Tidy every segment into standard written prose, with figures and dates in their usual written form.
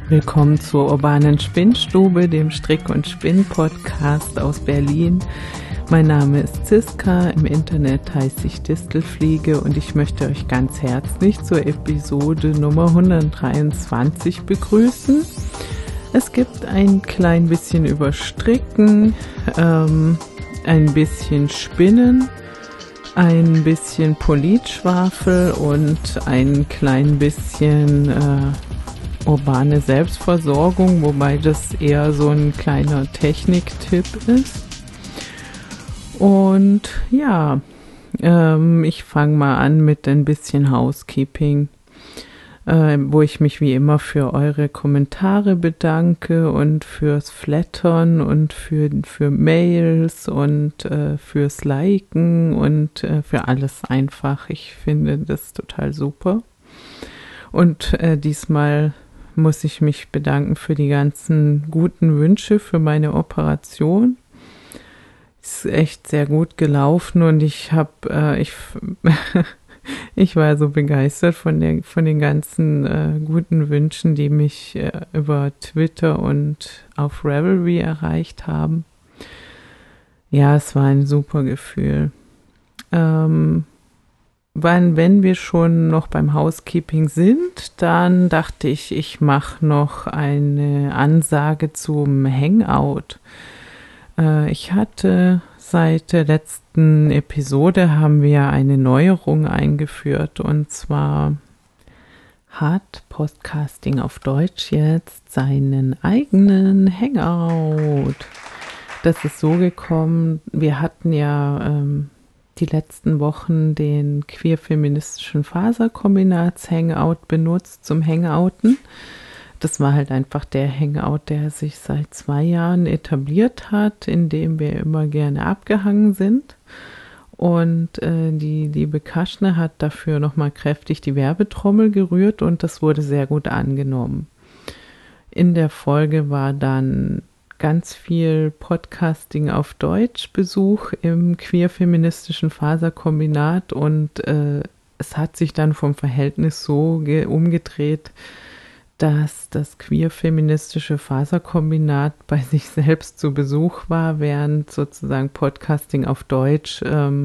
Willkommen zur urbanen Spinnstube, dem Strick- und Spinn-Podcast aus Berlin. Mein Name ist Ziska, im Internet heiße ich Distelfliege und ich möchte euch ganz herzlich zur Episode Nummer 123 begrüßen. Es gibt ein klein bisschen über Stricken, ein bisschen Spinnen, ein bisschen Politschwafel und ein klein bisschen urbane Selbstversorgung, wobei das eher so ein kleiner Techniktipp ist. Und ja, ich fange mal an mit ein bisschen Housekeeping, wo ich mich wie immer für eure Kommentare bedanke und fürs Flattern und für Mails und fürs Liken und für alles einfach. Ich finde das total super. Und diesmal muss ich mich bedanken für die ganzen guten Wünsche für meine Operation. Ist echt sehr gut gelaufen und ich war so begeistert von den ganzen guten Wünschen, die mich über Twitter und auf Ravelry erreicht haben. Ja, es war ein super Gefühl. Wenn wir schon noch beim Housekeeping sind, dann dachte ich, ich mache noch eine Ansage zum Hangout. Ich hatte seit der letzten Episode haben wir eine Neuerung eingeführt und zwar hat Podcasting auf Deutsch jetzt seinen eigenen Hangout. Das ist so gekommen, wir hatten ja die letzten Wochen den queer-feministischen Faserkombinats-Hangout benutzt zum Hangouten. Das war halt einfach der Hangout, der sich seit 2 Jahren etabliert hat, in dem wir immer gerne abgehangen sind. Und die liebe Kaschne hat dafür nochmal kräftig die Werbetrommel gerührt und das wurde sehr gut angenommen. In der Folge war dann ganz viel Podcasting auf Deutsch Besuch im queer-feministischen Faserkombinat und es hat sich dann vom Verhältnis so umgedreht, dass das queer-feministische Faserkombinat bei sich selbst zu Besuch war, während sozusagen Podcasting auf Deutsch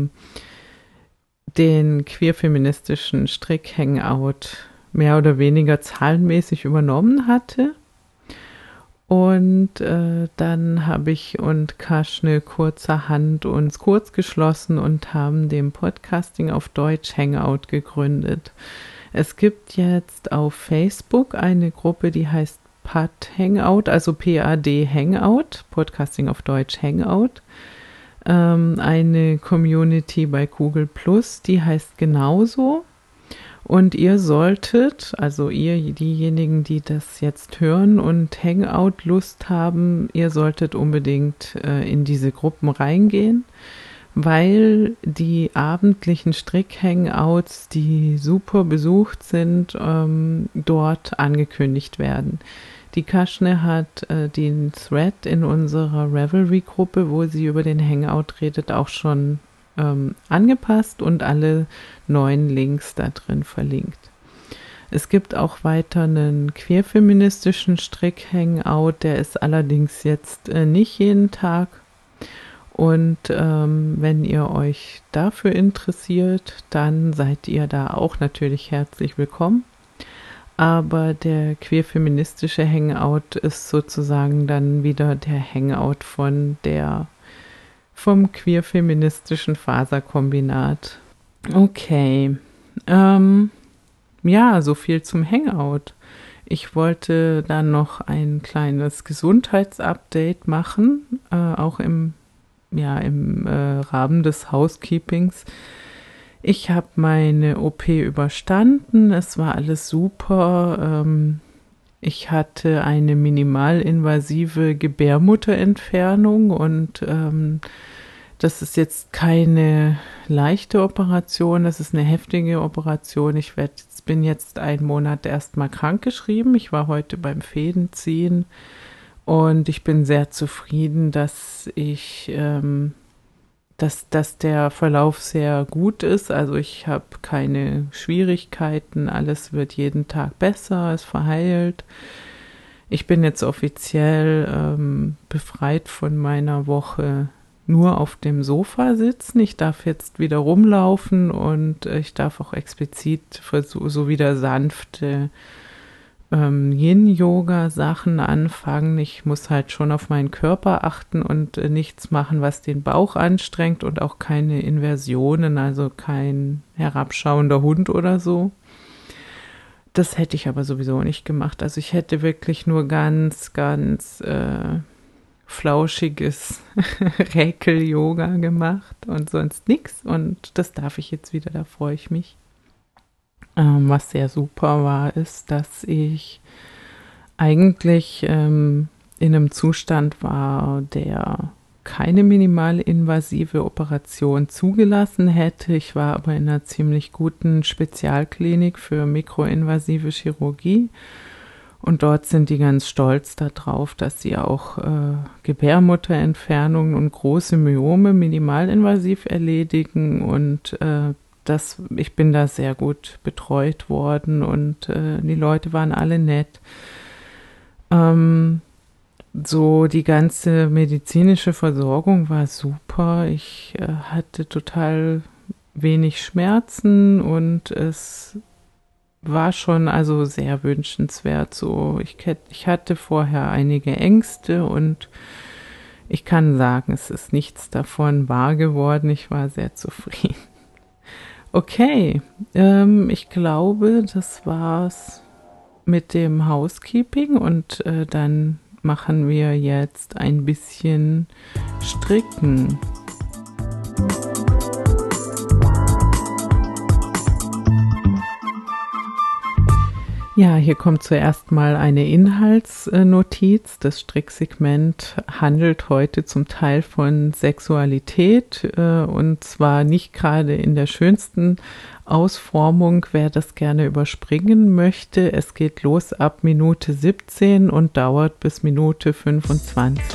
den queer-feministischen Strick-Hangout mehr oder weniger zahlenmäßig übernommen hatte. Und dann habe ich und Kaschne kurzerhand uns kurz geschlossen und haben den Podcasting auf Deutsch Hangout gegründet. Es gibt jetzt auf Facebook eine Gruppe, die heißt PAD Hangout, also PAD Hangout, Podcasting auf Deutsch Hangout. Eine Community bei Google Plus, die heißt genauso. Und ihr solltet, also ihr, diejenigen, die das jetzt hören und Hangout-Lust haben, ihr solltet unbedingt in diese Gruppen reingehen, weil die abendlichen Strick-Hangouts, die super besucht sind, dort angekündigt werden. Die Kaschne hat den Thread in unserer Ravelry-Gruppe, wo sie über den Hangout redet, auch schon angepasst und alle neuen Links da drin verlinkt. Es gibt auch weiter einen queerfeministischen Strick-Hangout, der ist allerdings jetzt nicht jeden Tag. Und wenn ihr euch dafür interessiert, dann seid ihr da auch natürlich herzlich willkommen. Aber der queerfeministische Hangout ist sozusagen dann wieder der Hangout vom queer-feministischen Faserkombinat. Okay, ja, so viel zum Hangout. Ich wollte dann noch ein kleines Gesundheitsupdate machen, auch im Rahmen des Housekeepings. Ich habe meine OP überstanden, es war alles super. Ich hatte eine minimalinvasive Gebärmutterentfernung und das ist jetzt keine leichte Operation, das ist eine heftige Operation. Ich bin jetzt 1 Monat erstmal krankgeschrieben. Ich war heute beim Fädenziehen und ich bin sehr zufrieden, dass der Verlauf sehr gut ist. Also ich habe keine Schwierigkeiten, alles wird jeden Tag besser, es verheilt. Ich bin jetzt offiziell befreit von meiner Woche nur auf dem Sofa sitzen. Ich darf jetzt wieder rumlaufen und ich darf auch explizit so wieder sanfte Yin-Yoga-Sachen anfangen. Ich muss halt schon auf meinen Körper achten und nichts machen, was den Bauch anstrengt und auch keine Inversionen, also kein herabschauender Hund oder so. Das hätte ich aber sowieso nicht gemacht. Also ich hätte wirklich nur ganz, ganz flauschiges Räkel-Yoga gemacht und sonst nichts. Und das darf ich jetzt wieder, da freue ich mich. Was sehr super war, ist, dass ich eigentlich in einem Zustand war, der keine minimalinvasive Operation zugelassen hätte. Ich war aber in einer ziemlich guten Spezialklinik für mikroinvasive Chirurgie und dort sind die ganz stolz darauf, dass sie auch Gebärmutterentfernungen und große Myome minimalinvasiv erledigen und ich bin da sehr gut betreut worden und die Leute waren alle nett. So die ganze medizinische Versorgung war super. Ich hatte total wenig Schmerzen und es war schon also sehr wünschenswert. So ich hatte vorher einige Ängste und ich kann sagen, es ist nichts davon wahr geworden. Ich war sehr zufrieden. Okay, ich glaube, das war's mit dem Housekeeping und dann machen wir jetzt ein bisschen Stricken. Ja, hier kommt zuerst mal eine Inhaltsnotiz. Das Stricksegment handelt heute zum Teil von Sexualität und zwar nicht gerade in der schönsten Ausformung. Wer das gerne überspringen möchte, es geht los ab Minute 17 und dauert bis Minute 25.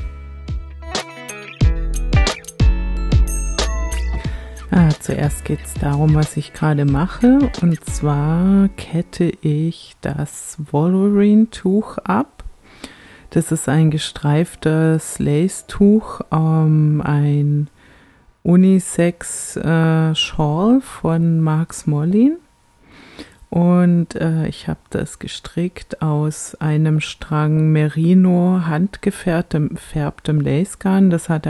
Zuerst geht es darum, was ich gerade mache. Und zwar kette ich das Wolverine-Tuch ab. Das ist ein gestreiftes Lace-Tuch, ein Unisex-Shawl von Marks Mollin. Und ich habe das gestrickt aus einem Strang Merino handgefärbtem Lace-Garn. Das hatte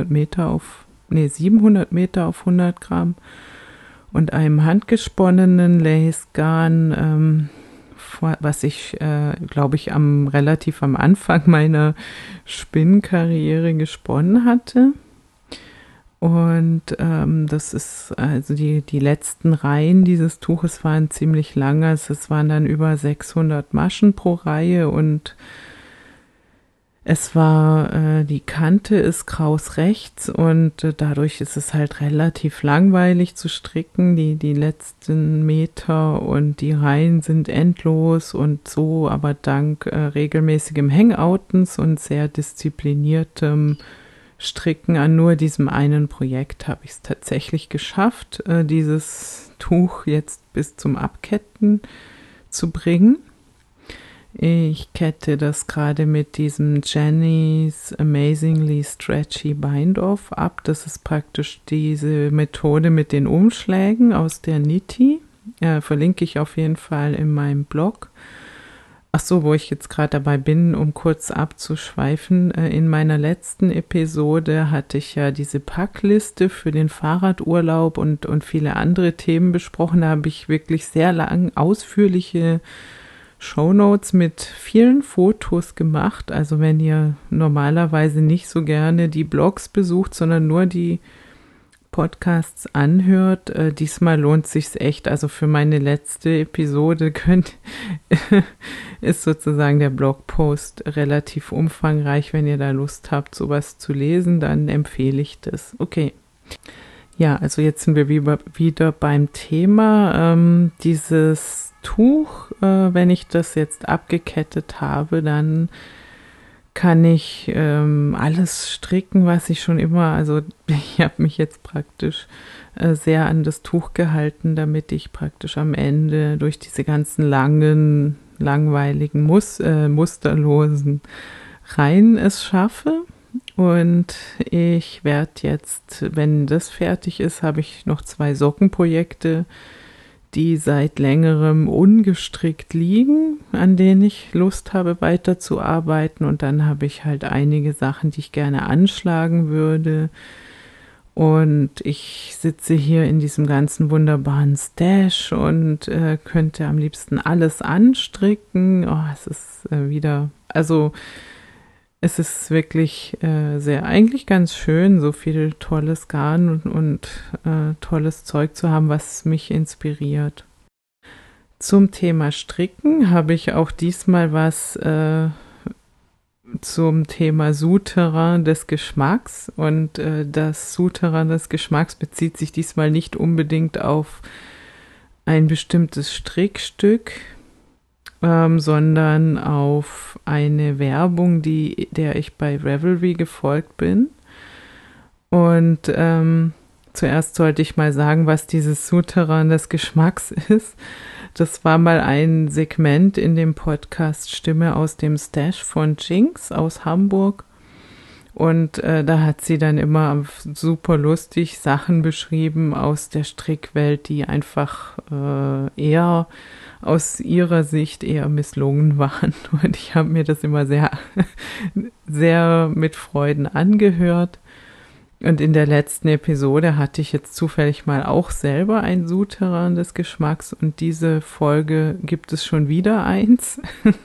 700 Meter auf 100 Gramm und einem handgesponnenen Lace-Garn, was ich, glaube ich, relativ am Anfang meiner Spinnkarriere gesponnen hatte. Und das ist, also die letzten Reihen dieses Tuches waren ziemlich lang, also es waren dann über 600 Maschen pro Reihe und es war, die Kante ist kraus rechts und dadurch ist es halt relativ langweilig zu stricken, die letzten Meter und die Reihen sind endlos und so, aber dank regelmäßigem Hangoutens und sehr diszipliniertem Stricken an nur diesem einen Projekt habe ich es tatsächlich geschafft, dieses Tuch jetzt bis zum Abketten zu bringen. Ich kette das gerade mit diesem Jenny's Amazingly Stretchy Bind-Off ab. Das ist praktisch diese Methode mit den Umschlägen aus der Nitti. Verlinke ich auf jeden Fall in meinem Blog. Ach so, wo ich jetzt gerade dabei bin, um kurz abzuschweifen. In meiner letzten Episode hatte ich ja diese Packliste für den Fahrradurlaub und viele andere Themen besprochen. Da habe ich wirklich sehr lang ausführliche Shownotes mit vielen Fotos gemacht. Also wenn ihr normalerweise nicht so gerne die Blogs besucht, sondern nur die Podcasts anhört, diesmal lohnt sich's echt. Also für meine letzte Episode ist sozusagen der Blogpost relativ umfangreich. Wenn ihr da Lust habt, sowas zu lesen, dann empfehle ich das. Okay. Ja, also jetzt sind wir wieder beim Thema. Dieses Tuch, wenn ich das jetzt abgekettet habe, dann kann ich alles stricken, was ich schon immer, also ich habe mich jetzt praktisch sehr an das Tuch gehalten, damit ich praktisch am Ende durch diese ganzen langen langweiligen, musterlosen Reihen es schaffe. Und ich werde jetzt, wenn das fertig ist, habe ich noch 2 Sockenprojekte, die seit längerem ungestrickt liegen, an denen ich Lust habe weiterzuarbeiten. Und dann habe ich halt einige Sachen, die ich gerne anschlagen würde. Und ich sitze hier in diesem ganzen wunderbaren Stash und könnte am liebsten alles anstricken. Oh, es ist es ist wirklich eigentlich ganz schön, so viel tolles Garn und tolles Zeug zu haben, was mich inspiriert. Zum Thema Stricken habe ich auch diesmal was zum Thema Souterrain des Geschmacks. Und das Souterrain des Geschmacks bezieht sich diesmal nicht unbedingt auf ein bestimmtes Strickstück, sondern auf eine Werbung, der ich bei Ravelry gefolgt bin. Und zuerst sollte ich mal sagen, was dieses Souterrain des Geschmacks ist. Das war mal ein Segment in dem Podcast Stimme aus dem Stash von Jinx aus Hamburg. Und da hat sie dann immer super lustig Sachen beschrieben aus der Strickwelt, die einfach eher aus ihrer Sicht eher misslungen waren. Und ich habe mir das immer sehr, sehr mit Freuden angehört. Und in der letzten Episode hatte ich jetzt zufällig mal auch selber ein Souterrain des Geschmacks. Und diese Folge gibt es schon wieder eins.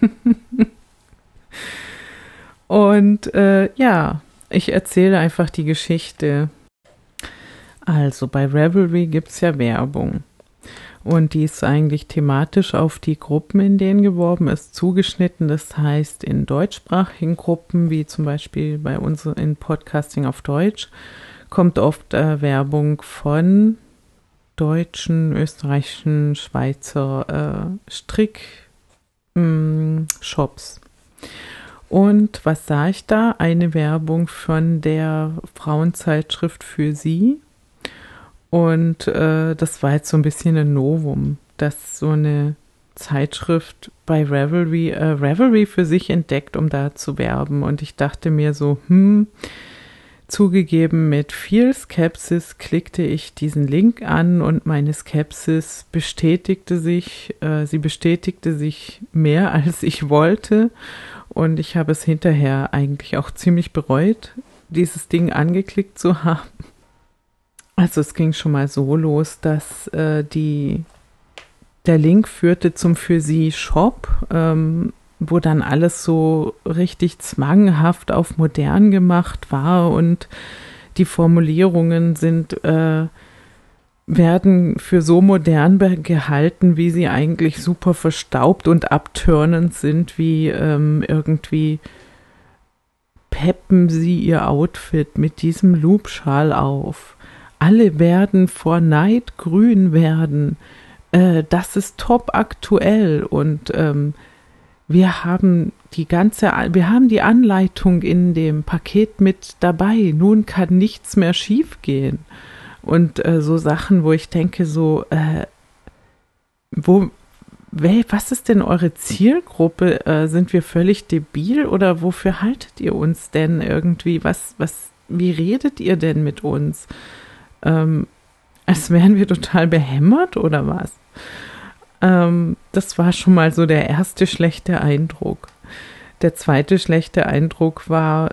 Und ich erzähle einfach die Geschichte. Also bei Ravelry gibt es ja Werbung. Und die ist eigentlich thematisch auf die Gruppen, in denen geworben ist, zugeschnitten. Das heißt, in deutschsprachigen Gruppen, wie zum Beispiel bei uns in Podcasting auf Deutsch, kommt oft Werbung von deutschen, österreichischen, Schweizer Strick-Shops. Und was sah ich da? Eine Werbung von der Frauenzeitschrift Für Sie. Und das war jetzt so ein bisschen ein Novum, dass so eine Zeitschrift bei Ravelry für sich entdeckt, um da zu werben. Und ich dachte mir so, zugegeben, mit viel Skepsis klickte ich diesen Link an und meine Skepsis bestätigte sich. Sie bestätigte sich mehr, als ich wollte. Und ich habe es hinterher eigentlich auch ziemlich bereut, dieses Ding angeklickt zu haben. Also es ging schon mal so los, dass der Link führte zum Für Sie Shop, wo dann alles so richtig zwanghaft auf modern gemacht war und die Formulierungen werden für so modern gehalten, wie sie eigentlich super verstaubt und abturnend sind, wie irgendwie peppen Sie Ihr Outfit mit diesem Loopschal auf. Alle werden vor Neid grün werden. Das ist top aktuell und wir haben die Anleitung in dem Paket mit dabei. Nun kann nichts mehr schiefgehen. Und so Sachen, wo ich denke, was ist denn eure Zielgruppe? Sind wir völlig debil oder wofür haltet ihr uns denn irgendwie? Wie redet ihr denn mit uns? Als wären wir total behämmert oder was? Das war schon mal so der erste schlechte Eindruck. Der zweite schlechte Eindruck war,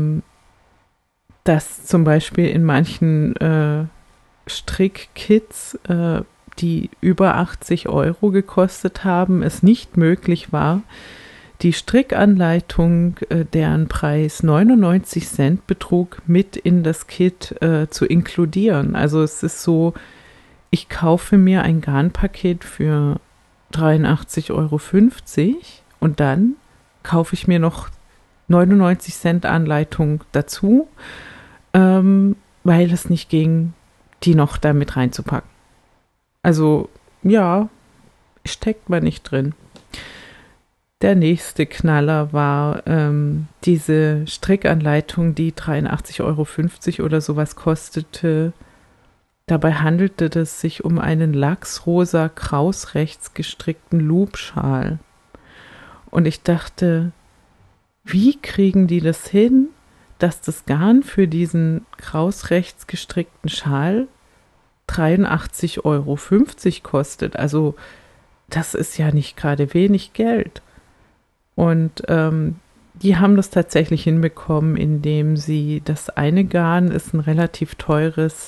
dass zum Beispiel in manchen Strickkits, die über 80 € gekostet haben, es nicht möglich war, die Strickanleitung, deren Preis 99 Cent betrug, mit in das Kit zu inkludieren. Also es ist so, ich kaufe mir ein Garnpaket für 83,50 € und dann kaufe ich mir noch 99 Cent Anleitung dazu, weil es nicht ging, die noch da mit reinzupacken. Also ja, steckt man nicht drin. Der nächste Knaller war diese Strickanleitung, die 83,50 € oder sowas kostete. Dabei handelte es sich um einen lachsrosa krausrechts gestrickten Loopschal. Und ich dachte, wie kriegen die das hin, dass das Garn für diesen krausrechts gestrickten Schal 83,50 € kostet? Also das ist ja nicht gerade wenig Geld. Und die haben das tatsächlich hinbekommen, indem sie, das eine Garn ist ein relativ teures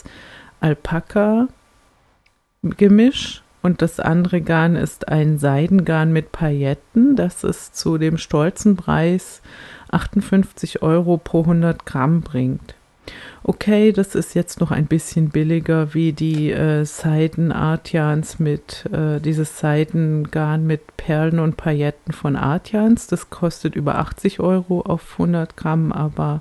Alpaka-Gemisch und das andere Garn ist ein Seidengarn mit Pailletten. Das ist zu dem stolzen Preis 58 € pro 100 Gramm bringt. Okay, das ist jetzt noch ein bisschen billiger wie die Seiden-Artians dieses Seidengarn mit Perlen und Pailletten von Artians. Das kostet über 80 € auf 100 Gramm, aber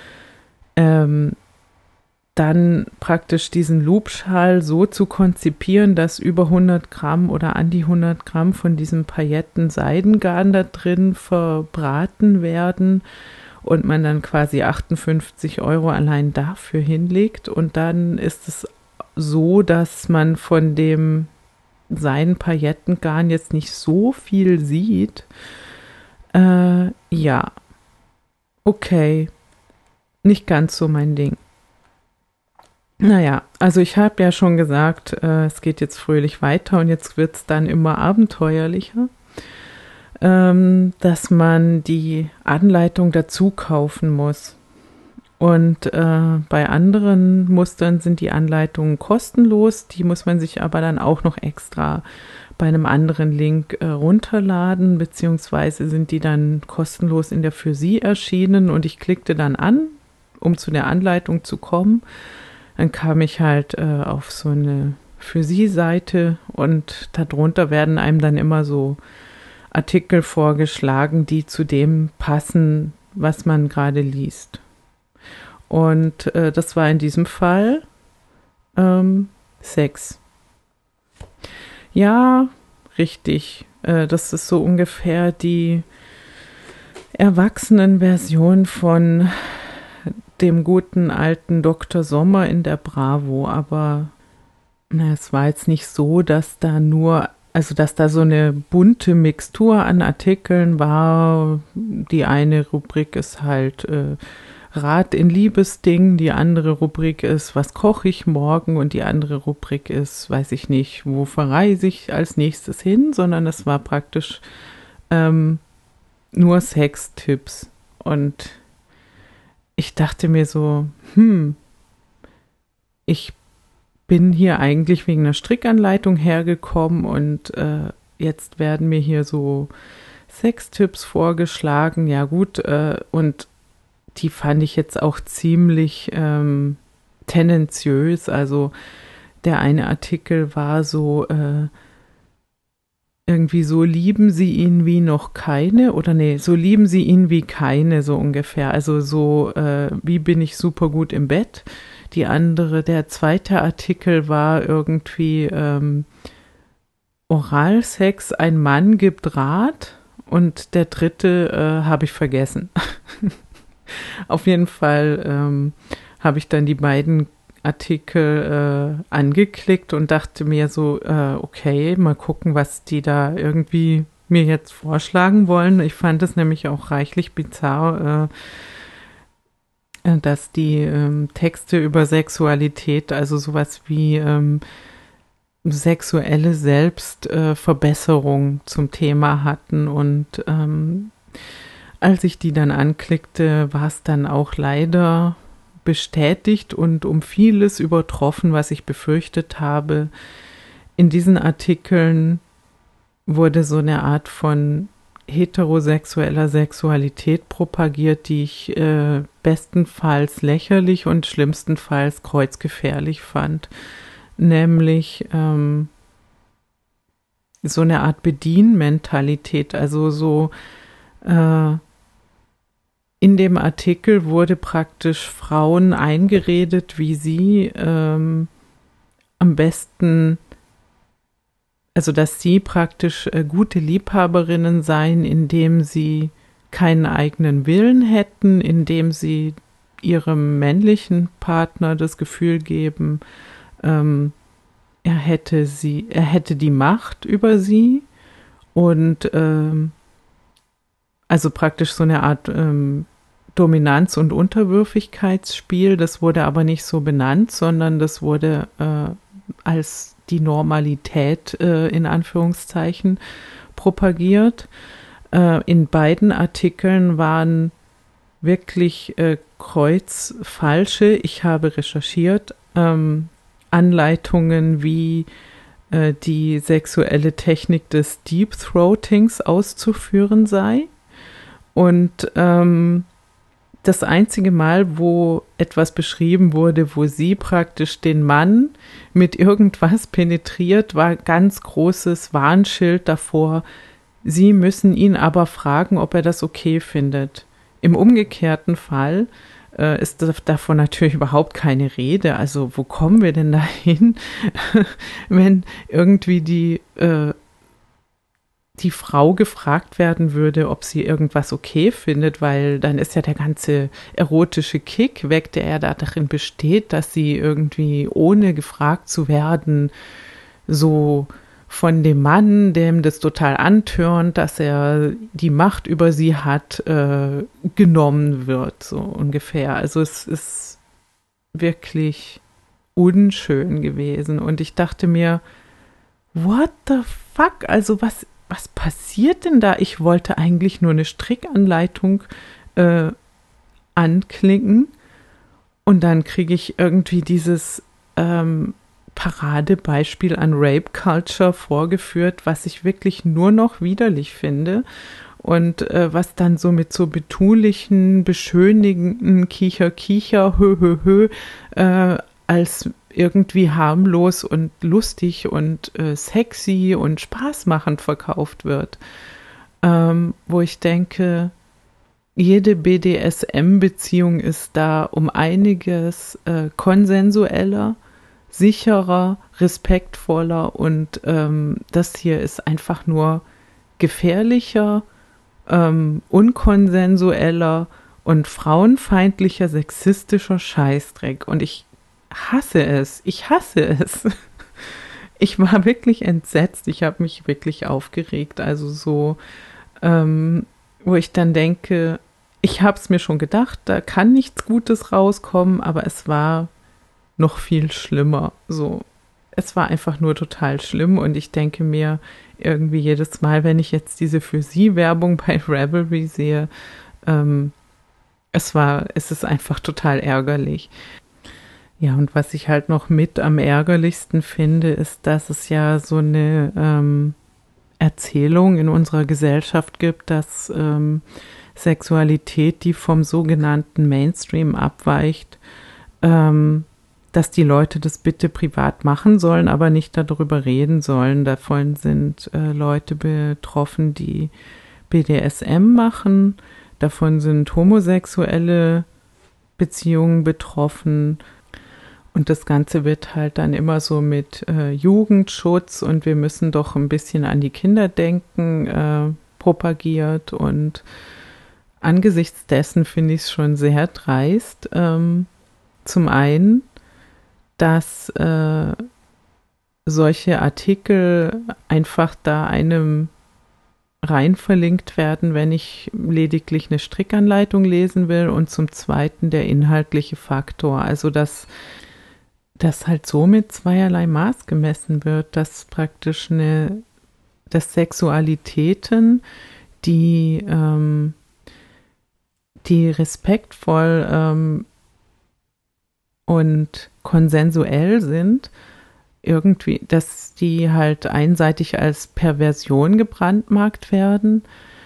dann praktisch diesen Loopschal so zu konzipieren, dass über 100 Gramm oder an die 100 Gramm von diesem Pailletten-Seidengarn da drin verbraten werden und man dann quasi 58 € allein dafür hinlegt. Und dann ist es so, dass man von dem Seiden-Paillettengarn jetzt nicht so viel sieht. Ja, okay, nicht ganz so mein Ding. Naja, also ich habe ja schon gesagt, es geht jetzt fröhlich weiter und jetzt wird es dann immer abenteuerlicher, dass man die Anleitung dazu kaufen muss. Und bei anderen Mustern sind die Anleitungen kostenlos, die muss man sich aber dann auch noch extra bei einem anderen Link runterladen, beziehungsweise sind die dann kostenlos in der Für Sie erschienen und ich klickte dann an, um zu der Anleitung zu kommen. Dann kam ich halt auf so eine Für Sie-Seite und darunter werden einem dann immer so Artikel vorgeschlagen, die zu dem passen, was man gerade liest. Und das war in diesem Fall Sex. Ja, richtig. Das ist so ungefähr die Erwachsenenversion von dem guten alten Dr. Sommer in der Bravo, aber es war jetzt nicht so, dass da so eine bunte Mixtur an Artikeln war. Die eine Rubrik ist halt Rat in Liebesdingen, die andere Rubrik ist, was koche ich morgen und die andere Rubrik ist, weiß ich nicht, wo verreise ich als nächstes hin, sondern es war praktisch nur Sextipps und ich dachte mir so, ich bin hier eigentlich wegen einer Strickanleitung hergekommen und jetzt werden mir hier so Sextipps vorgeschlagen. Ja gut, und die fand ich jetzt auch ziemlich tendenziös. Also der eine Artikel war so irgendwie so lieben Sie ihn wie noch keine oder nee, so lieben Sie ihn wie keine, so ungefähr. Also so, wie bin ich super gut im Bett. Der zweite Artikel war irgendwie Oralsex, ein Mann gibt Rat und der dritte habe ich vergessen. Auf jeden Fall habe ich dann die beiden Artikel angeklickt und dachte mir so, okay, mal gucken, was die da irgendwie mir jetzt vorschlagen wollen. Ich fand es nämlich auch reichlich bizarr, dass die Texte über Sexualität, also sowas wie sexuelle Selbstverbesserung zum Thema hatten und als ich die dann anklickte, war es dann auch leider bestätigt und um vieles übertroffen, was ich befürchtet habe. In diesen Artikeln wurde so eine Art von heterosexueller Sexualität propagiert, die ich bestenfalls lächerlich und schlimmstenfalls kreuzgefährlich fand. Nämlich so eine Art Bedienmentalität, also so in dem Artikel wurde praktisch Frauen eingeredet, wie sie am besten, also dass sie praktisch gute Liebhaberinnen seien, indem sie keinen eigenen Willen hätten, indem sie ihrem männlichen Partner das Gefühl geben, er hätte die Macht über sie und also praktisch so eine Art Dominanz- und Unterwürfigkeitsspiel. Das wurde aber nicht so benannt, sondern das wurde als die Normalität in Anführungszeichen propagiert. In beiden Artikeln waren wirklich kreuzfalsche, ich habe recherchiert, Anleitungen, wie die sexuelle Technik des Deep Throatings auszuführen sei. Und das einzige Mal, wo etwas beschrieben wurde, wo sie praktisch den Mann mit irgendwas penetriert, war ganz großes Warnschild davor. Sie müssen ihn aber fragen, ob er das okay findet. Im umgekehrten Fall ist davon natürlich überhaupt keine Rede. Also wo kommen wir denn dahin, wenn irgendwie die Frau gefragt werden würde, ob sie irgendwas okay findet, weil dann ist ja der ganze erotische Kick weg, der ja darin besteht, dass sie irgendwie ohne gefragt zu werden so von dem Mann, dem das total antörnt, dass er die Macht über sie hat, genommen wird, so ungefähr. Also es ist wirklich unschön gewesen und ich dachte mir, what the fuck? Also was passiert denn da? Ich wollte eigentlich nur eine Strickanleitung anklicken und dann kriege ich irgendwie dieses Paradebeispiel an Rape Culture vorgeführt, was ich wirklich nur noch widerlich finde und was dann so mit so betulichen, beschönigenden Kicher, hö, als irgendwie harmlos und lustig und sexy und spaßmachend verkauft wird. Wo ich denke, jede BDSM-Beziehung ist da um einiges konsensueller, sicherer, respektvoller und das hier ist einfach nur gefährlicher, unkonsensueller und frauenfeindlicher, sexistischer Scheißdreck. Und ich hasse es. Ich war wirklich entsetzt. Ich habe mich wirklich aufgeregt. Also so, wo ich dann denke, ich habe es mir schon gedacht, da kann nichts Gutes rauskommen, aber es war noch viel schlimmer. So, es war einfach nur total schlimm und ich denke mir irgendwie jedes Mal, wenn ich jetzt diese für sie Werbung bei Ravelry sehe, es ist einfach total ärgerlich. Ja, und was ich halt noch mit am ärgerlichsten finde, ist, dass es ja so eine Erzählung in unserer Gesellschaft gibt, dass Sexualität, die vom sogenannten Mainstream abweicht, dass die Leute das bitte privat machen sollen, aber nicht darüber reden sollen. Davon sind Leute betroffen, die BDSM machen. Davon sind homosexuelle Beziehungen betroffen. Und das Ganze wird halt dann immer so mit Jugendschutz und wir müssen doch ein bisschen an die Kinder denken propagiert. Und angesichts dessen finde ich es schon sehr dreist. Zum einen, dass solche Artikel einfach da einem rein verlinkt werden, wenn ich lediglich eine Strickanleitung lesen will und zum Zweiten der inhaltliche Faktor, also dass halt so mit zweierlei Maß gemessen wird, dass praktisch dass Sexualitäten, die respektvoll und konsensuell sind, irgendwie, dass die halt einseitig als Perversion gebrandmarkt werden,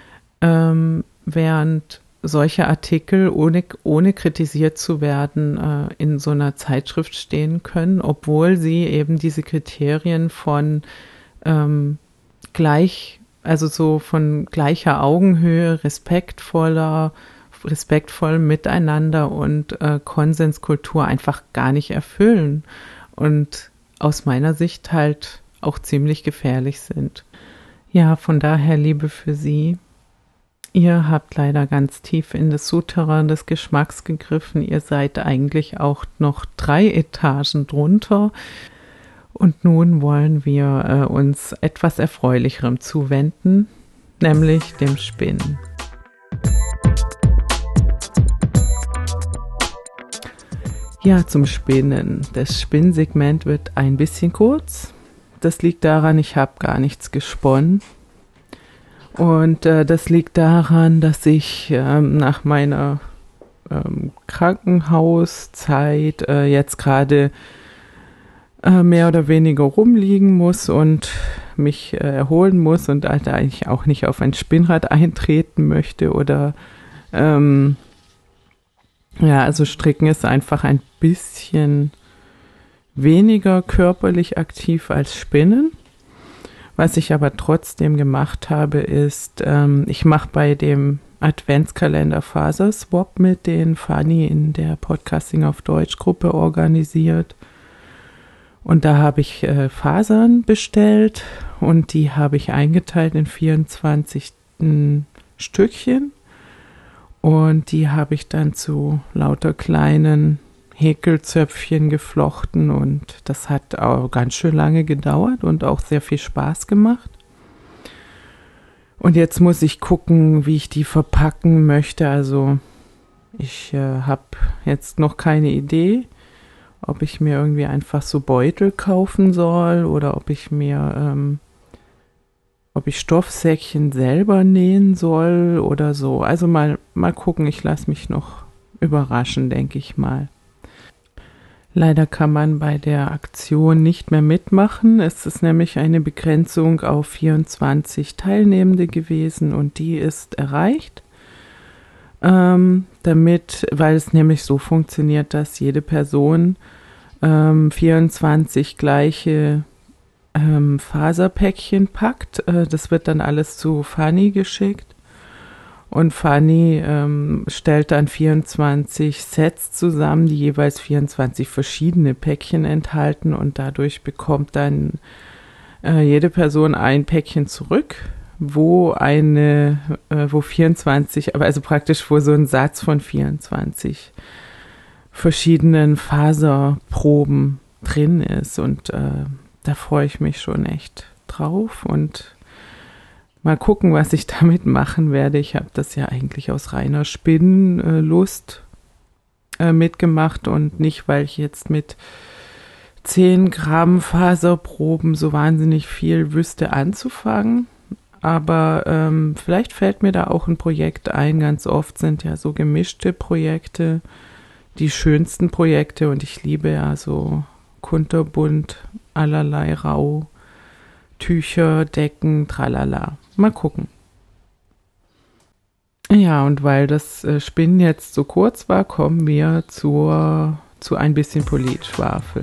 während solche Artikel ohne kritisiert zu werden in so einer Zeitschrift stehen können, obwohl sie eben diese Kriterien von also so von gleicher Augenhöhe, respektvollem Miteinander und Konsenskultur einfach gar nicht erfüllen und aus meiner Sicht halt auch ziemlich gefährlich sind. Ja, von daher Liebe für Sie. Ihr habt leider ganz tief in das Souterrain des Geschmacks gegriffen. Ihr seid eigentlich auch noch 3 Etagen drunter. Und nun wollen wir uns etwas Erfreulicherem zuwenden, nämlich dem Spinnen. Ja, zum Spinnen. Das Spinnsegment wird ein bisschen kurz. Das liegt daran, ich habe gar nichts gesponnen. Und das liegt daran, dass ich nach meiner Krankenhauszeit jetzt gerade mehr oder weniger rumliegen muss und mich erholen muss und halt eigentlich auch nicht auf ein Spinnrad eintreten möchte oder also Stricken ist einfach ein bisschen weniger körperlich aktiv als Spinnen. Was ich aber trotzdem gemacht habe, ist, ich mache bei dem Adventskalender Faserswap mit, den Fanny in der Podcasting auf Deutsch Gruppe organisiert. Und da habe ich Fasern bestellt und die habe ich eingeteilt in 24 Stückchen. Und die habe ich dann zu lauter kleinen Häkelzöpfchen geflochten und das hat auch ganz schön lange gedauert und auch sehr viel Spaß gemacht. Und jetzt muss ich gucken, wie ich die verpacken möchte. Also ich habe jetzt noch keine Idee, ob ich mir irgendwie einfach so Beutel kaufen soll oder ob ich Stoffsäckchen selber nähen soll oder so. Also mal gucken, ich lasse mich noch überraschen, denke ich mal. Leider kann man bei der Aktion nicht mehr mitmachen. Es ist nämlich eine Begrenzung auf 24 Teilnehmende gewesen und die ist erreicht. Weil es nämlich so funktioniert, dass jede Person 24 gleiche Faserpäckchen packt. Das wird dann alles zu Fanny geschickt. Und Fanny stellt dann 24 Sets zusammen, die jeweils 24 verschiedene Päckchen enthalten und dadurch bekommt dann jede Person ein Päckchen zurück, wo 24, also praktisch wo so ein Satz von 24 verschiedenen Faserproben drin ist und da freue ich mich schon echt drauf und mal gucken, was ich damit machen werde. Ich habe das ja eigentlich aus reiner Spinnenlust mitgemacht und nicht, weil ich jetzt mit 10 Gramm Faserproben so wahnsinnig viel wüsste anzufangen. Aber vielleicht fällt mir da auch ein Projekt ein. Ganz oft sind ja so gemischte Projekte die schönsten Projekte und ich liebe ja so kunterbunt, allerlei Rau, Tücher, Decken, tralala. Mal gucken. Ja, und weil das Spinnen jetzt so kurz war, kommen wir zu ein bisschen Politschwafel.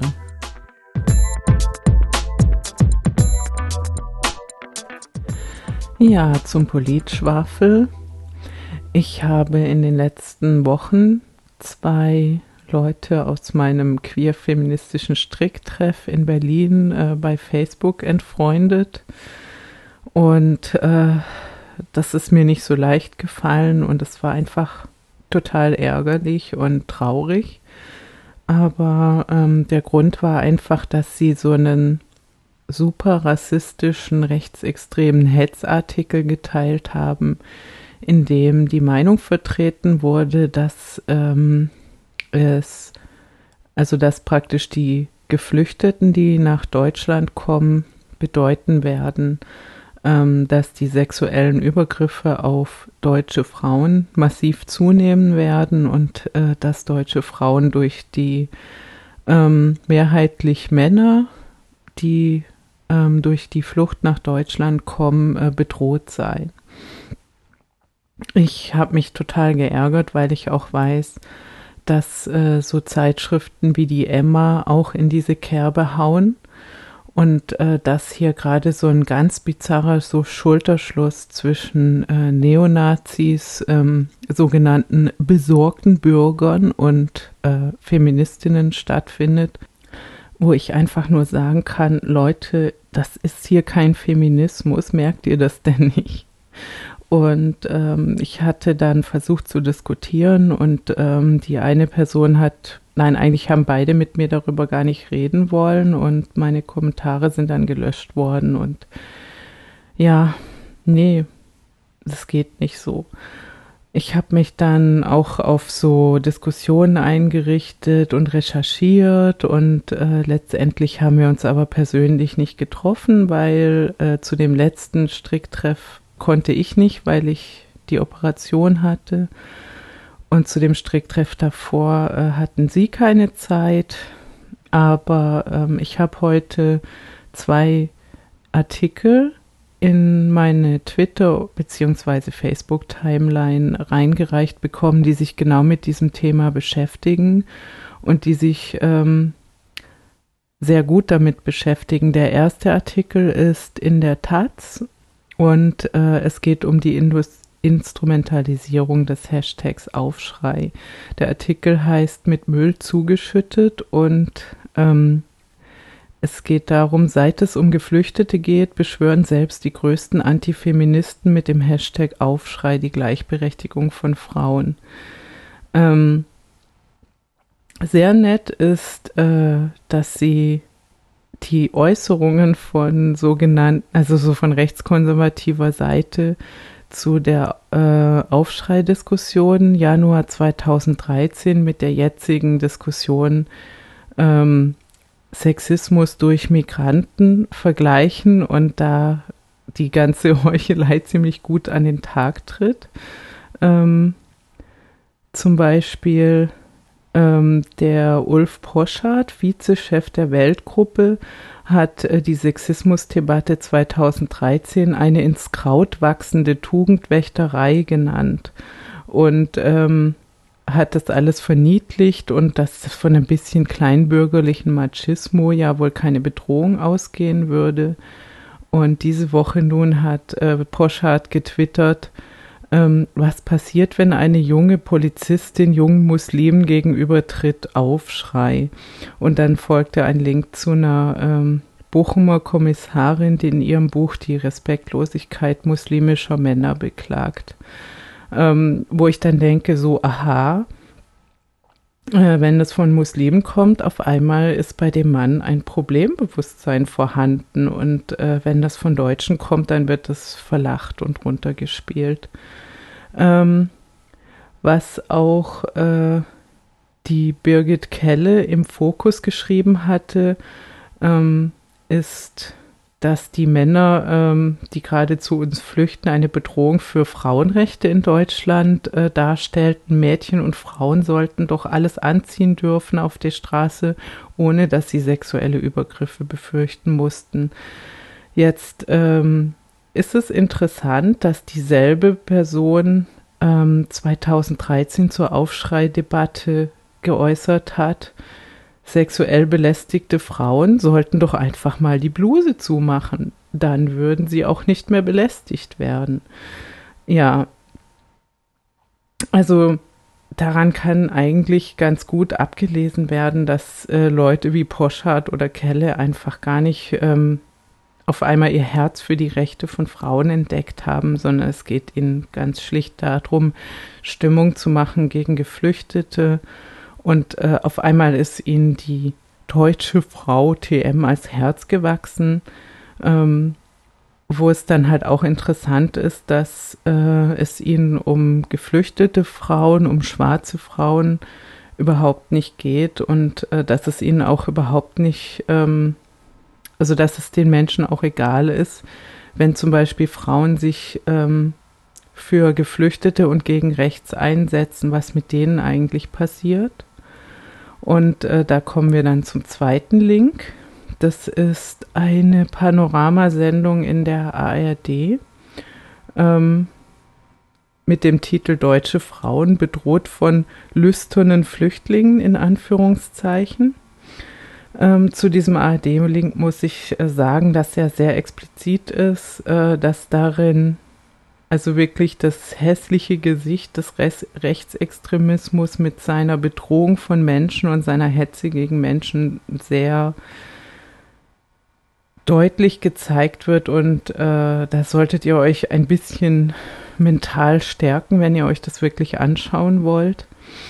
Ja, zum Politschwafel. Ich habe in den letzten Wochen 2 Leute aus meinem queer-feministischen Stricktreff in Berlin bei Facebook entfreundet. Und das ist mir nicht so leicht gefallen und es war einfach total ärgerlich und traurig. Aber der Grund war einfach, dass sie so einen super rassistischen, rechtsextremen Hetzartikel geteilt haben, in dem die Meinung vertreten wurde, dass dass praktisch die Geflüchteten, die nach Deutschland kommen, bedeuten werden, dass die sexuellen Übergriffe auf deutsche Frauen massiv zunehmen werden und dass deutsche Frauen durch die mehrheitlich Männer, die durch die Flucht nach Deutschland kommen, bedroht seien. Ich habe mich total geärgert, weil ich auch weiß, dass so Zeitschriften wie die Emma auch in diese Kerbe hauen und dass hier gerade so ein ganz bizarrer so Schulterschluss zwischen Neonazis, sogenannten besorgten Bürgern und Feministinnen stattfindet, wo ich einfach nur sagen kann, Leute, das ist hier kein Feminismus, merkt ihr das denn nicht? Und ich hatte dann versucht zu diskutieren und die eine Person eigentlich haben beide mit mir darüber gar nicht reden wollen und meine Kommentare sind dann gelöscht worden und ja, nee, das geht nicht so. Ich habe mich dann auch auf so Diskussionen eingerichtet und recherchiert und letztendlich haben wir uns aber persönlich nicht getroffen, weil zu dem letzten Stricktreff konnte ich nicht, weil ich die Operation hatte. Und zu dem Stricktreff davor hatten sie keine Zeit. Aber ich habe heute 2 Artikel in meine Twitter- bzw. Facebook-Timeline reingereicht bekommen, die sich genau mit diesem Thema beschäftigen und die sich sehr gut damit beschäftigen. Der erste Artikel ist in der Taz und es geht um die Instrumentalisierung des Hashtags Aufschrei. Der Artikel heißt Mit Müll zugeschüttet und es geht darum, seit es um Geflüchtete geht, beschwören selbst die größten Antifeministen mit dem Hashtag Aufschrei die Gleichberechtigung von Frauen. Sehr nett ist, dass sie die Äußerungen von sogenannten, also so von rechtskonservativer Seite zu der Aufschrei-Diskussion Januar 2013 mit der jetzigen Diskussion Sexismus durch Migranten vergleichen und da die ganze Heuchelei ziemlich gut an den Tag tritt. Zum Beispiel der Ulf Poschardt, Vizechef der Weltgruppe, hat die Sexismusdebatte 2013 eine ins Kraut wachsende Tugendwächterei genannt und hat das alles verniedlicht und dass von ein bisschen kleinbürgerlichen Machismo ja wohl keine Bedrohung ausgehen würde. Und diese Woche nun hat Poschardt getwittert, was passiert, wenn eine junge Polizistin jungen Muslimen gegenübertritt? Aufschrei. Und dann folgte ein Link zu einer Bochumer Kommissarin, die in ihrem Buch die Respektlosigkeit muslimischer Männer beklagt. Wo ich dann denke, so, aha, wenn das von Muslimen kommt, auf einmal ist bei dem Mann ein Problembewusstsein vorhanden und wenn das von Deutschen kommt, dann wird das verlacht und runtergespielt. Was auch die Birgit Kelle im Fokus geschrieben hatte, ist, dass die Männer, die gerade zu uns flüchten, eine Bedrohung für Frauenrechte in Deutschland darstellten. Mädchen und Frauen sollten doch alles anziehen dürfen auf der Straße, ohne dass sie sexuelle Übergriffe befürchten mussten. Jetzt ist es interessant, dass dieselbe Person 2013 zur Aufschrei-Debatte geäußert hat, sexuell belästigte Frauen sollten doch einfach mal die Bluse zumachen. Dann würden sie auch nicht mehr belästigt werden. Ja, also daran kann eigentlich ganz gut abgelesen werden, dass Leute wie Poschardt oder Kelle einfach gar nicht auf einmal ihr Herz für die Rechte von Frauen entdeckt haben, sondern es geht ihnen ganz schlicht darum, Stimmung zu machen gegen Geflüchtete. Und auf einmal ist ihnen die deutsche Frau TM als Herz gewachsen, wo es dann halt auch interessant ist, dass es ihnen um geflüchtete Frauen, um schwarze Frauen überhaupt nicht geht und dass es ihnen auch überhaupt nicht, also dass es den Menschen auch egal ist, wenn zum Beispiel Frauen sich für Geflüchtete und gegen rechts einsetzen, was mit denen eigentlich passiert. Und da kommen wir dann zum zweiten Link. Das ist eine Panoramasendung in der ARD mit dem Titel Deutsche Frauen bedroht von lüsternen Flüchtlingen in Anführungszeichen. Zu diesem ARD-Link muss ich sagen, dass er sehr explizit ist, dass darin also wirklich das hässliche Gesicht des Rechtsextremismus mit seiner Bedrohung von Menschen und seiner Hetze gegen Menschen sehr deutlich gezeigt wird und da solltet ihr euch ein bisschen mental stärken, wenn ihr euch das wirklich anschauen wollt.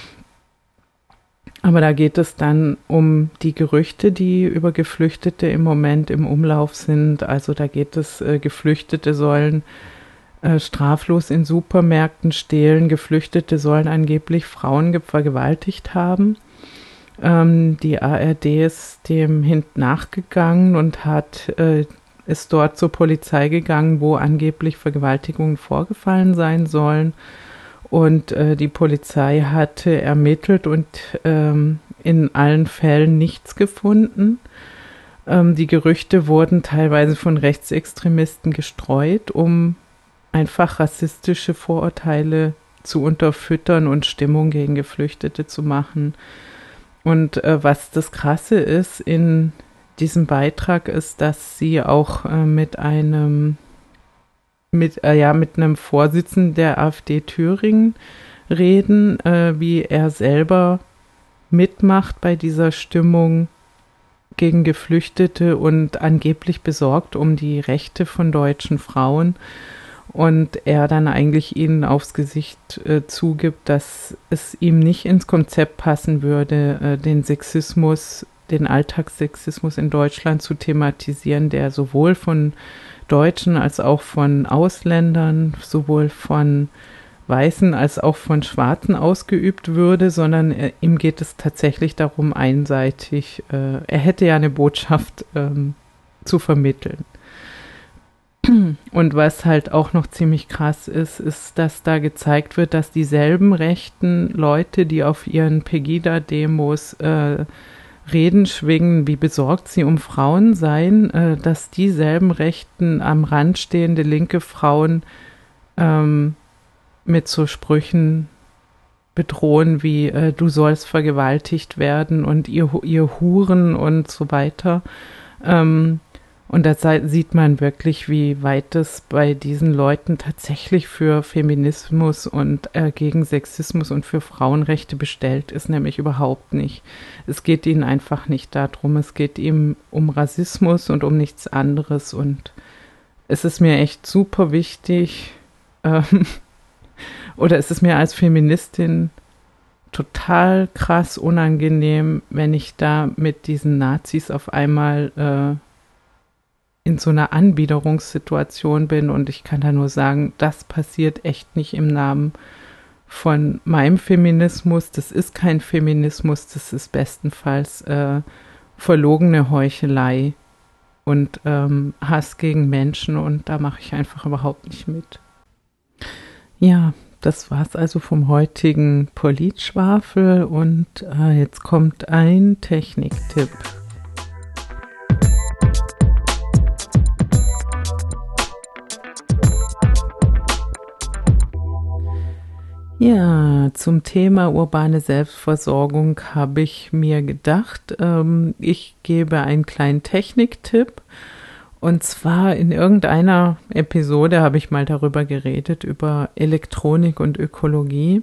Aber da geht es dann um die Gerüchte, die über Geflüchtete im Moment im Umlauf sind. Also da geht es, Geflüchtete sollen straflos in Supermärkten stehlen. Geflüchtete sollen angeblich Frauen vergewaltigt haben. Die ARD ist dem nachgegangen und ist dort zur Polizei gegangen, wo angeblich Vergewaltigungen vorgefallen sein sollen. Und die Polizei hatte ermittelt und in allen Fällen nichts gefunden. Die Gerüchte wurden teilweise von Rechtsextremisten gestreut, um einfach rassistische Vorurteile zu unterfüttern und Stimmung gegen Geflüchtete zu machen. Und was das Krasse ist in diesem Beitrag ist, dass sie auch mit einem Vorsitzenden der AfD Thüringen reden, wie er selber mitmacht bei dieser Stimmung gegen Geflüchtete und angeblich besorgt um die Rechte von deutschen Frauen. Und er dann eigentlich ihnen aufs Gesicht zugibt, dass es ihm nicht ins Konzept passen würde, den Alltagssexismus in Deutschland zu thematisieren, der sowohl von Deutschen als auch von Ausländern, sowohl von Weißen als auch von Schwarzen ausgeübt würde, sondern ihm geht es tatsächlich darum, einseitig, er hätte ja eine Botschaft zu vermitteln. Und was halt auch noch ziemlich krass ist, dass da gezeigt wird, dass dieselben rechten Leute, die auf ihren Pegida-Demos Reden schwingen, wie besorgt sie um Frauen seien, dass dieselben rechten am Rand stehende linke Frauen mit so Sprüchen bedrohen wie du sollst vergewaltigt werden und ihr Huren und so weiter. Und da sieht man wirklich, wie weit es bei diesen Leuten tatsächlich für Feminismus und gegen Sexismus und für Frauenrechte bestellt ist, nämlich überhaupt nicht. Es geht ihnen einfach nicht darum. Es geht ihm um Rassismus und um nichts anderes. Und es ist mir echt super wichtig, oder es ist mir als Feministin total krass unangenehm, wenn ich da mit diesen Nazis auf einmal in so einer Anbiederungssituation bin, und ich kann da nur sagen, das passiert echt nicht im Namen von meinem Feminismus. Das ist kein Feminismus, das ist bestenfalls verlogene Heuchelei und Hass gegen Menschen, und da mache ich einfach überhaupt nicht mit. Ja, das war's also vom heutigen Politschwafel, und jetzt kommt ein Techniktipp. Ja, zum Thema urbane Selbstversorgung habe ich mir gedacht, ich gebe einen kleinen Techniktipp. Und zwar in irgendeiner Episode habe ich mal darüber geredet, über Elektronik und Ökologie.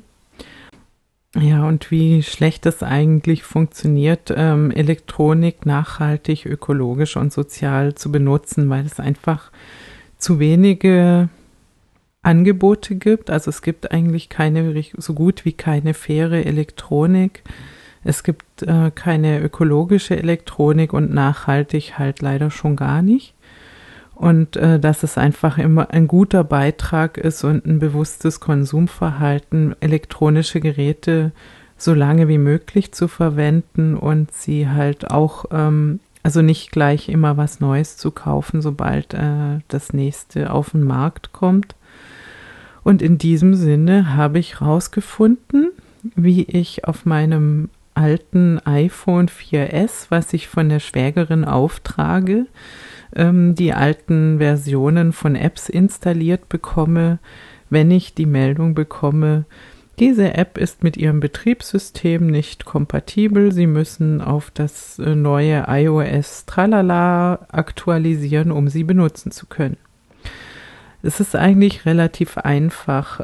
Ja, und wie schlecht es eigentlich funktioniert, Elektronik nachhaltig, ökologisch und sozial zu benutzen, weil es einfach zu wenige Angebote gibt. Also es gibt eigentlich so gut wie keine faire Elektronik. Es gibt keine ökologische Elektronik und nachhaltig halt leider schon gar nicht. Und dass es einfach immer ein guter Beitrag ist und ein bewusstes Konsumverhalten, elektronische Geräte so lange wie möglich zu verwenden und sie halt auch, also nicht gleich immer was Neues zu kaufen, sobald das nächste auf den Markt kommt. Und in diesem Sinne habe ich rausgefunden, wie ich auf meinem alten iPhone 4S, was ich von der Schwägerin auftrage, die alten Versionen von Apps installiert bekomme, wenn ich die Meldung bekomme, diese App ist mit Ihrem Betriebssystem nicht kompatibel, Sie müssen auf das neue iOS Tralala aktualisieren, um sie benutzen zu können. Es ist eigentlich relativ einfach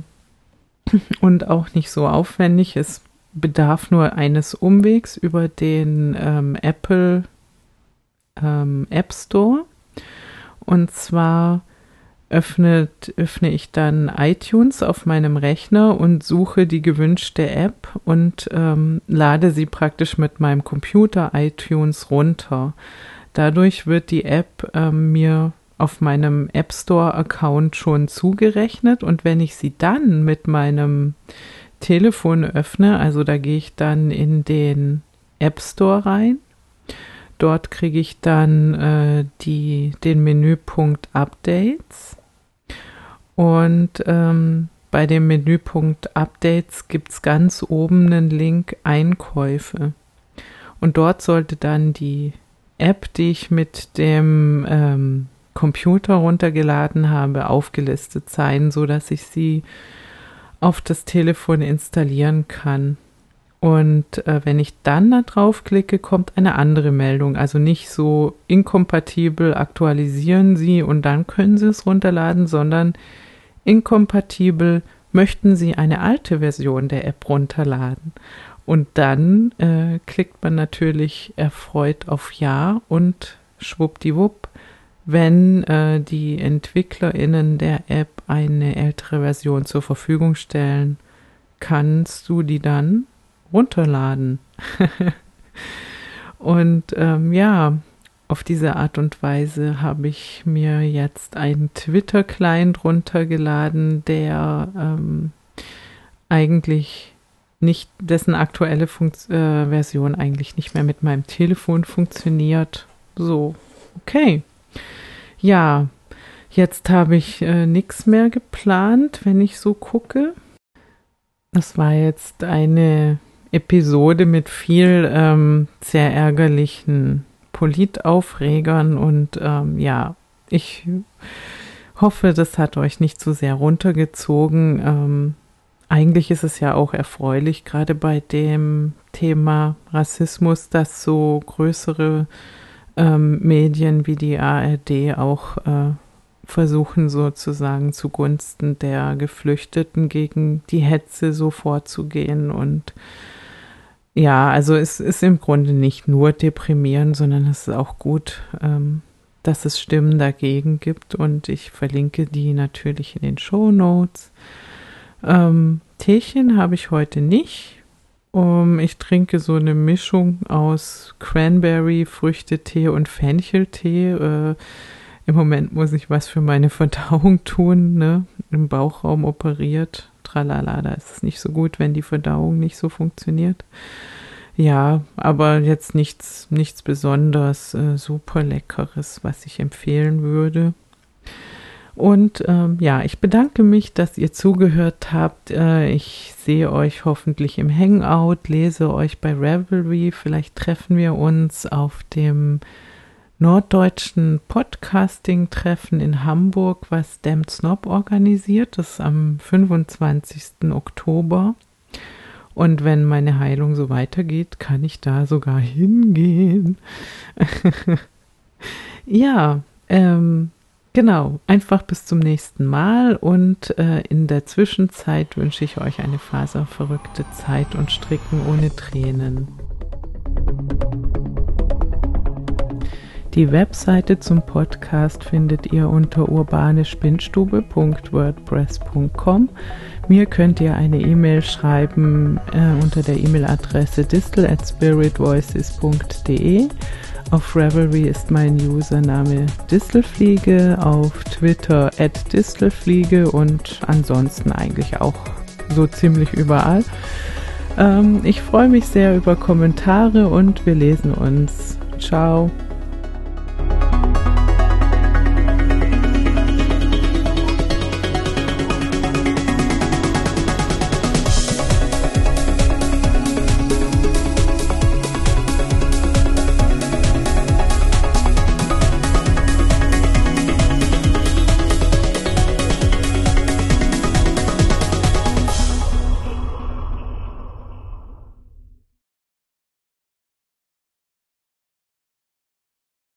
und auch nicht so aufwendig. Es bedarf nur eines Umwegs über den Apple App Store. Und zwar öffne ich dann iTunes auf meinem Rechner und suche die gewünschte App und lade sie praktisch mit meinem Computer iTunes runter. Dadurch wird die App mir auf meinem App Store-Account schon zugerechnet. Und wenn ich sie dann mit meinem Telefon öffne, also da gehe ich dann in den App Store rein. Dort kriege ich dann den Menüpunkt Updates. Und bei dem Menüpunkt Updates gibt es ganz oben einen Link Einkäufe. Und dort sollte dann die App, die ich mit dem Computer runtergeladen habe, aufgelistet sein, sodass ich sie auf das Telefon installieren kann. Und wenn ich dann da draufklicke, kommt eine andere Meldung. Also nicht so inkompatibel, aktualisieren Sie und dann können Sie es runterladen, sondern inkompatibel, möchten Sie eine alte Version der App runterladen. Und dann klickt man natürlich erfreut auf Ja und schwuppdiwupp, wenn die EntwicklerInnen der App eine ältere Version zur Verfügung stellen, kannst du die dann runterladen. Und auf diese Art und Weise habe ich mir jetzt einen Twitter-Client runtergeladen, der eigentlich nicht, dessen aktuelle Version eigentlich nicht mehr mit meinem Telefon funktioniert. So, okay. Ja, jetzt habe ich nichts mehr geplant, wenn ich so gucke. Das war jetzt eine Episode mit viel sehr ärgerlichen Politaufregern und ich hoffe, das hat euch nicht zu sehr runtergezogen. Eigentlich ist es ja auch erfreulich, gerade bei dem Thema Rassismus, dass so größere Medien wie die ARD auch versuchen sozusagen zugunsten der Geflüchteten gegen die Hetze so vorzugehen. Und ja, also es ist im Grunde nicht nur deprimierend, sondern es ist auch gut, dass es Stimmen dagegen gibt. Und ich verlinke die natürlich in den Shownotes. Teechen habe ich heute nicht. Ich trinke so eine Mischung aus Cranberry, Früchtetee und Fencheltee. Im Moment muss ich was für meine Verdauung tun, ne? Im Bauchraum operiert. Tralala, da ist es nicht so gut, wenn die Verdauung nicht so funktioniert. Ja, aber jetzt nichts besonders super Leckeres, was ich empfehlen würde. Und ich bedanke mich, dass ihr zugehört habt. Ich sehe euch hoffentlich im Hangout, lese euch bei Ravelry. Vielleicht treffen wir uns auf dem norddeutschen Podcasting-Treffen in Hamburg, was Damned Snob organisiert. Das ist am 25. Oktober. Und wenn meine Heilung so weitergeht, kann ich da sogar hingehen. Ja, genau. Einfach bis zum nächsten Mal. Und in der Zwischenzeit wünsche ich euch eine faserverrückte Zeit und Stricken ohne Tränen. Die Webseite zum Podcast findet ihr unter urbanespinnstube.wordpress.com. Mir könnt ihr eine E-Mail schreiben unter der E-Mail-Adresse distel@spiritvoices.de. Auf Ravelry ist mein Username Distelfliege, auf Twitter @distelfliege und ansonsten eigentlich auch so ziemlich überall. Ich freue mich sehr über Kommentare und wir lesen uns. Ciao.